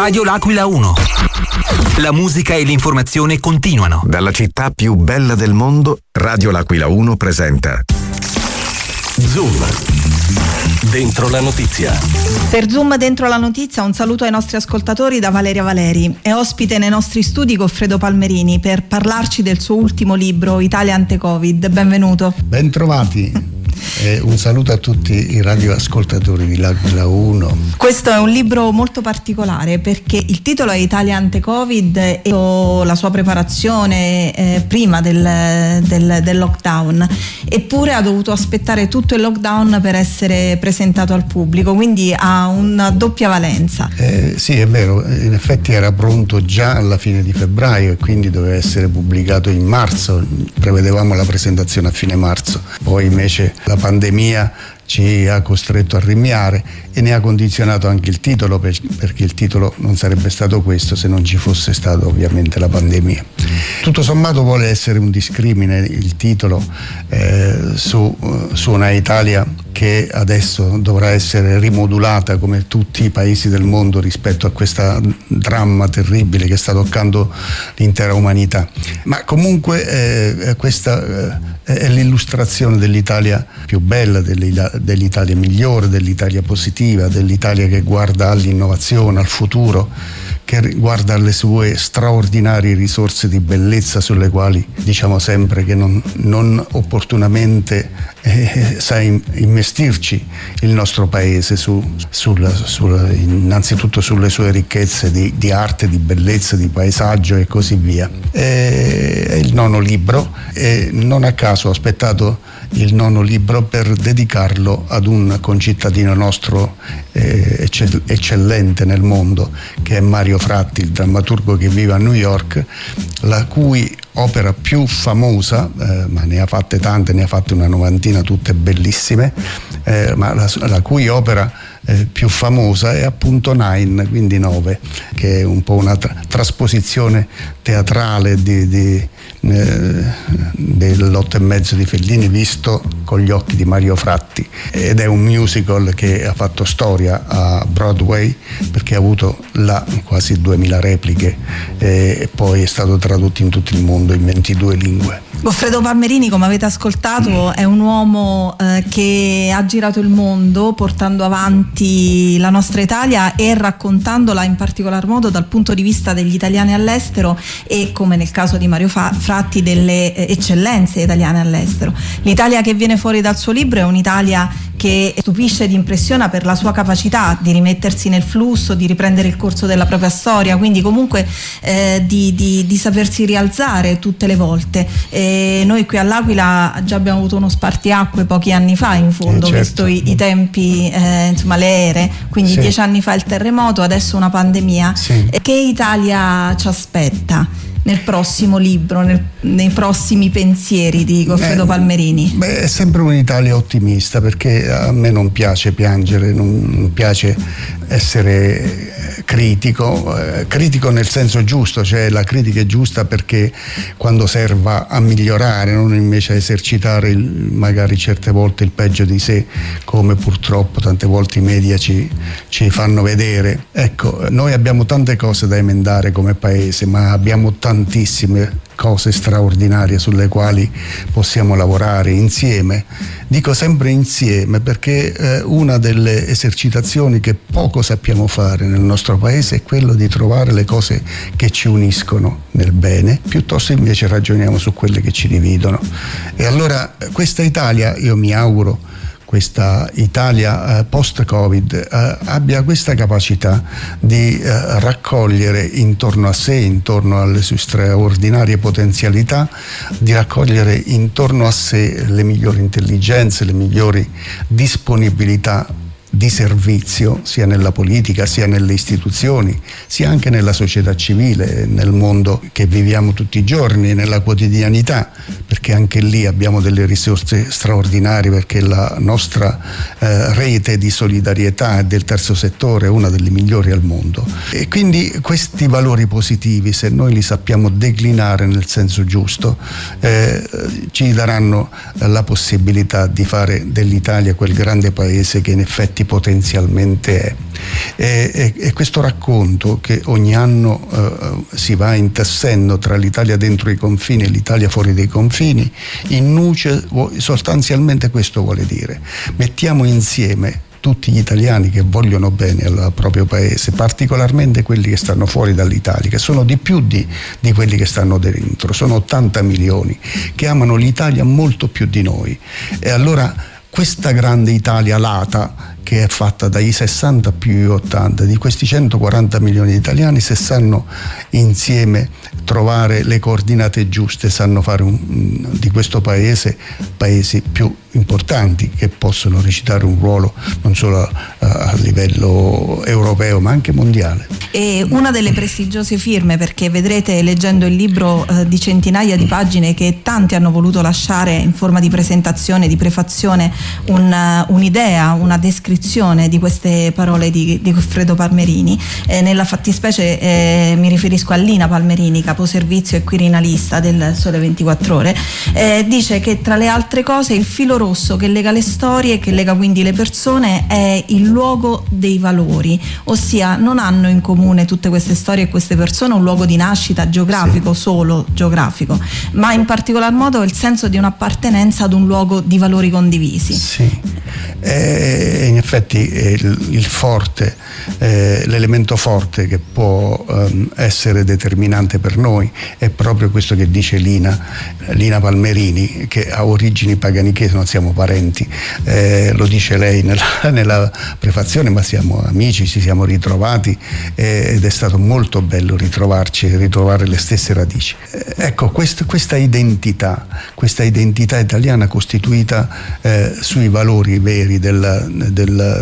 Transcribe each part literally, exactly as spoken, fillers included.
Radio L'Aquila uno. La musica e l'informazione continuano. Dalla città più bella del mondo, Radio L'Aquila uno presenta Zoom. Dentro la notizia. Per Zoom Dentro la notizia un saluto ai nostri ascoltatori da Valeria Valeri. È ospite nei nostri studi Goffredo Palmerini per parlarci del suo ultimo libro Italia Ante-Covid. Benvenuto. Bentrovati. E un saluto a tutti i radioascoltatori di L'Aquila uno. Questo è un libro molto particolare perché il titolo è Italia Ante-Covid e la sua preparazione eh, prima del, del, del lockdown, eppure ha dovuto aspettare tutto il lockdown per essere presentato al pubblico, quindi ha una doppia valenza. Eh, sì, è vero, in effetti era pronto già alla fine di febbraio e quindi doveva essere pubblicato in marzo, prevedevamo la presentazione a fine marzo, poi invece la pandemia ci ha costretto a rinviare e ne ha condizionato anche il titolo, per, perché il titolo non sarebbe stato questo se non ci fosse stata ovviamente la pandemia. Tutto sommato vuole essere un discrimine il titolo eh, su, su una Italia che adesso dovrà essere rimodulata come tutti i paesi del mondo rispetto a questo dramma terribile che sta toccando l'intera umanità. Ma comunque eh, questa eh, è l'illustrazione dell'Italia più bella, dell'Italia migliore, dell'Italia positiva, dell'Italia che guarda all'innovazione, al futuro, che guarda alle sue straordinarie risorse di bellezza sulle quali diciamo sempre che non, non opportunamente eh, sa investirci il nostro paese su, sulla, sulla, innanzitutto sulle sue ricchezze di, di arte, di bellezza, di paesaggio e così via. È il nono libro e non a caso ho aspettato il nono libro per dedicarlo ad un concittadino nostro eh, eccellente nel mondo, che è Mario Fratti, il drammaturgo che vive a New York, la cui opera più famosa, eh, ma ne ha fatte tante, ne ha fatte una novantina, tutte bellissime, eh, ma la, la cui opera eh, più famosa è appunto Nine, quindi nove, che è un po' una tra- trasposizione teatrale di, di, eh, dell'otto e mezzo di Fellini visto con gli occhi di Mario Fratti, ed è un musical che ha fatto storia a Broadway perché ha avuto là quasi duemila repliche eh, e poi è stato tradotto in tutto il mondo in ventidue lingue. Goffredo Palmerini, come avete ascoltato, è un uomo eh, che ha girato il mondo portando avanti la nostra Italia e raccontandola in particolar modo dal punto di vista degli italiani all'estero e, come nel caso di Mario Fratti, delle eh, eccellenze italiane all'estero. L'Italia che viene fuori dal suo libro è un'Italia che stupisce ed impressiona per la sua capacità di rimettersi nel flusso, di riprendere il corso della propria storia, quindi comunque eh, di, di, di sapersi rialzare tutte le volte. E noi qui all'Aquila già abbiamo avuto uno spartiacque pochi anni fa, in fondo, eh, certo. Visto i, i tempi, eh, insomma le ere, quindi sì. Dieci anni fa il terremoto, adesso una pandemia. Sì. Che Italia ci aspetta nel prossimo libro, nel, nei prossimi pensieri di Goffredo Palmerini? Beh, è sempre un'Italia ottimista, perché a me non piace piangere, non piace essere critico, eh, critico nel senso giusto, cioè la critica è giusta perché quando serva a migliorare, non invece a esercitare il, magari certe volte il peggio di sé, come purtroppo tante volte i media ci, ci fanno vedere. Ecco, noi abbiamo tante cose da emendare come paese, ma abbiamo tantissime cose straordinarie sulle quali possiamo lavorare insieme. Dico sempre insieme perché eh, una delle esercitazioni che poco sappiamo fare nel nostro paese è quello di trovare le cose che ci uniscono nel bene, piuttosto invece ragioniamo su quelle che ci dividono. E allora questa Italia, io mi auguro, questa Italia eh, post-Covid eh, abbia questa capacità di eh, raccogliere intorno a sé, intorno alle sue straordinarie potenzialità, di raccogliere intorno a sé le migliori intelligenze, le migliori disponibilità di servizio, sia nella politica, sia nelle istituzioni, sia anche nella società civile, nel mondo che viviamo tutti i giorni, nella quotidianità, perché anche lì abbiamo delle risorse straordinarie, perché la nostra eh, rete di solidarietà e del terzo settore è una delle migliori al mondo. E quindi questi valori positivi, se noi li sappiamo declinare nel senso giusto, eh, ci daranno la possibilità di fare dell'Italia quel grande paese che in effetti potenzialmente è. E, e, e questo racconto che ogni anno eh, si va intessendo tra l'Italia dentro i confini e l'Italia fuori dei confini, in nuce sostanzialmente questo vuole dire: mettiamo insieme tutti gli italiani che vogliono bene al proprio paese, particolarmente quelli che stanno fuori dall'Italia, che sono di più di, di quelli che stanno dentro, sono ottanta milioni che amano l'Italia molto più di noi. E allora questa grande Italia lata, che è fatta dai sessanta più gli ottanta, di questi centoquaranta milioni di italiani, se sanno insieme trovare le coordinate giuste, sanno fare un, di questo paese paesi più importanti che possono recitare un ruolo non solo a, a livello europeo ma anche mondiale. E una delle prestigiose firme, perché vedrete leggendo il libro eh, di centinaia di pagine che tanti hanno voluto lasciare in forma di presentazione, di prefazione, un, un'idea, una descrizione di queste parole di, di Goffredo Palmerini. Eh, nella fattispecie eh, mi riferisco a Lina Palmerini, caposervizio e quirinalista del Sole ventiquattro Ore. Eh, dice che tra le altre cose il filo rosso che lega le storie, che lega quindi le persone, è il luogo dei valori, ossia non hanno in comune tutte queste storie e queste persone un luogo di nascita geografico, sì, solo geografico, ma in particolar modo il senso di un'appartenenza ad un luogo di valori condivisi. Sì, e in effetti il, il forte, eh, l'elemento forte che può um, essere determinante per noi è proprio questo che dice Lina, Lina Palmerini, che ha origini paganiche, non siamo parenti, eh, lo dice lei nella, nella prefazione, ma siamo amici, ci siamo ritrovati eh, ed è stato molto bello ritrovarci e ritrovare le stesse radici. Eh, ecco, quest, questa identità, questa identità italiana costituita eh, sui valori veri della, della,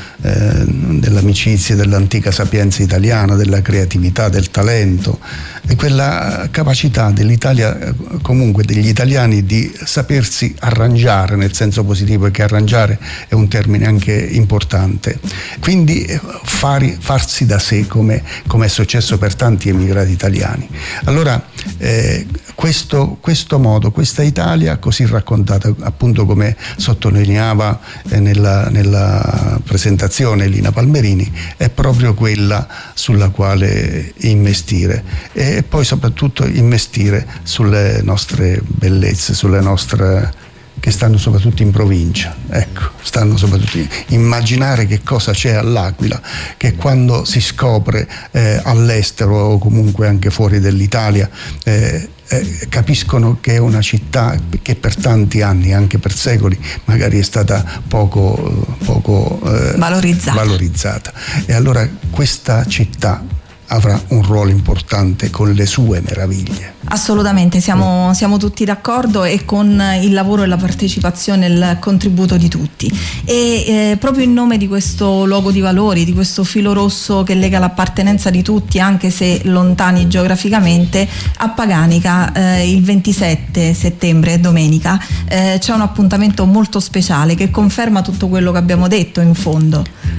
eh, dell'amicizia, dell'antica sapienza italiana, della creatività, del talento, e quella capacità dell'Italia, comunque degli italiani, di sapersi arrangiare nel senso positivo, perché arrangiare è un termine anche importante, quindi fari, farsi da sé, come, come è successo per tanti emigrati italiani. Allora eh, questo, questo modo, questa Italia così raccontata, appunto come sottolineava eh, nella, nella presentazione Lina Palmerini, è proprio quella sulla quale investire, e poi soprattutto investire sulle nostre bellezze, sulle nostre, che stanno soprattutto in provincia, ecco, stanno soprattutto in, immaginare che cosa c'è all'Aquila, che quando si scopre eh, all'estero o comunque anche fuori dall'Italia eh, eh, capiscono che è una città che per tanti anni, anche per secoli, magari è stata poco, poco eh, valorizzata. valorizzata. E allora questa città avrà un ruolo importante con le sue meraviglie. Assolutamente, siamo, siamo tutti d'accordo, e con il lavoro e la partecipazione, il contributo di tutti. E eh, proprio in nome di questo luogo di valori, di questo filo rosso che lega l'appartenenza di tutti, anche se lontani geograficamente, a Paganica eh, il ventisette settembre, domenica, eh, c'è un appuntamento molto speciale che conferma tutto quello che abbiamo detto in fondo.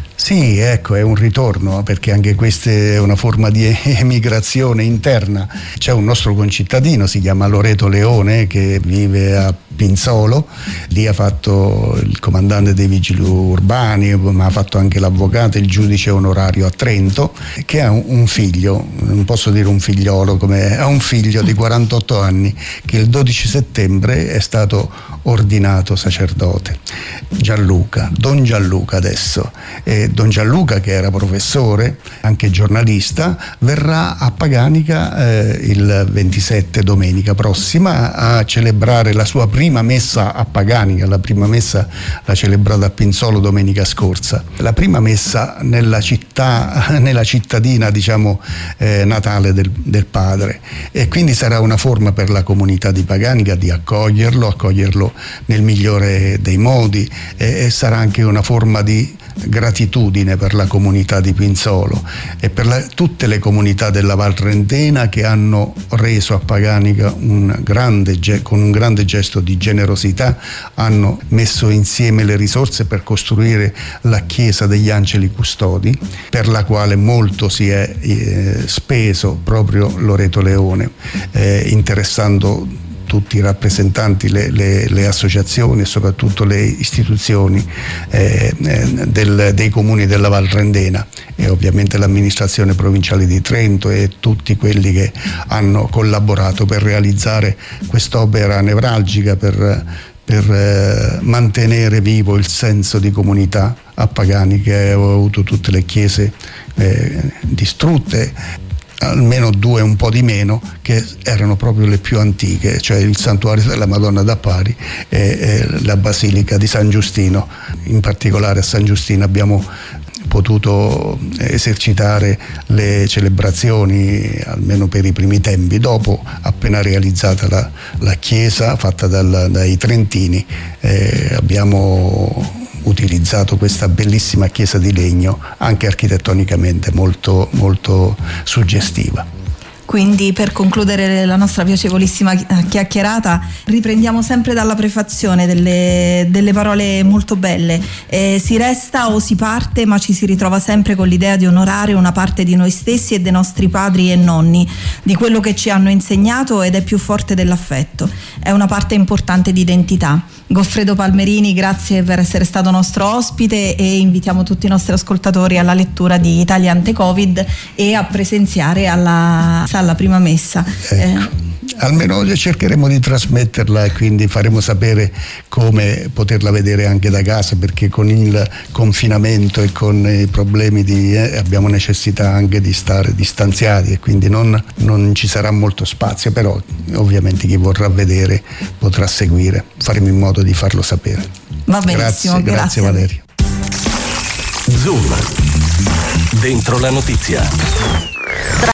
Sì, ecco, è un ritorno, perché anche questa è una forma di emigrazione interna. C'è un nostro concittadino, si chiama Loreto Leone, che vive a Pinzolo, lì ha fatto il comandante dei vigili urbani, ma ha fatto anche l'avvocato e il giudice onorario a Trento, che ha un figlio, non posso dire un figliolo, come ha un figlio di quarantotto anni che il dodici settembre è stato ordinato sacerdote. Gianluca, Don Gianluca adesso. E Don Gianluca, che era professore, anche giornalista, verrà a Paganica eh, il ventisette, domenica prossima, a celebrare la sua prima messa a Paganica. La prima messa l'ha celebrata a Pinzolo domenica scorsa. La prima messa nella città, nella cittadina, diciamo, eh, natale del, del padre. E quindi sarà una forma per la comunità di Paganica di accoglierlo, accoglierlo nel migliore dei modi, e, e sarà anche una forma di gratitudine per la comunità di Pinzolo e per la, tutte le comunità della Val Trentena, che hanno reso a Paganica un grande, con un grande gesto di generosità, hanno messo insieme le risorse per costruire la chiesa degli Angeli Custodi, per la quale molto si è eh, speso proprio Loreto Leone, eh, interessando tutti i rappresentanti, le, le, le associazioni e soprattutto le istituzioni eh, del, dei comuni della Val Rendena e ovviamente l'amministrazione provinciale di Trento e tutti quelli che hanno collaborato per realizzare quest'opera nevralgica per, per eh, mantenere vivo il senso di comunità a Pagani, che aveva avuto tutte le chiese eh, distrutte, almeno due un po' di meno, che erano proprio le più antiche, cioè il santuario della Madonna d'Appari e, e la Basilica di San Giustino. In particolare a San Giustino abbiamo potuto esercitare le celebrazioni almeno per i primi tempi. Dopo, appena realizzata la, la chiesa fatta dal, dai trentini, eh, abbiamo utilizzato questa bellissima chiesa di legno, anche architettonicamente molto, molto suggestiva. Quindi, per concludere la nostra piacevolissima chiacchierata, riprendiamo sempre dalla prefazione delle, delle parole molto belle. Eh, si resta o si parte, ma ci si ritrova sempre con l'idea di onorare una parte di noi stessi e dei nostri padri e nonni, di quello che ci hanno insegnato ed è più forte dell'affetto. È una parte importante di identità. Goffredo Palmerini, grazie per essere stato nostro ospite e invitiamo tutti i nostri ascoltatori alla lettura di Italia Ante Covid e a presenziare alla alla prima messa. Ecco. Eh. Almeno cercheremo di trasmetterla e quindi faremo sapere come poterla vedere anche da casa, perché con il confinamento e con i problemi di, eh, abbiamo necessità anche di stare distanziati e quindi non, non ci sarà molto spazio, però ovviamente chi vorrà vedere potrà seguire, faremo in modo di farlo sapere. Va benissimo, grazie, grazie, grazie Valerio. Zoom, dentro la notizia.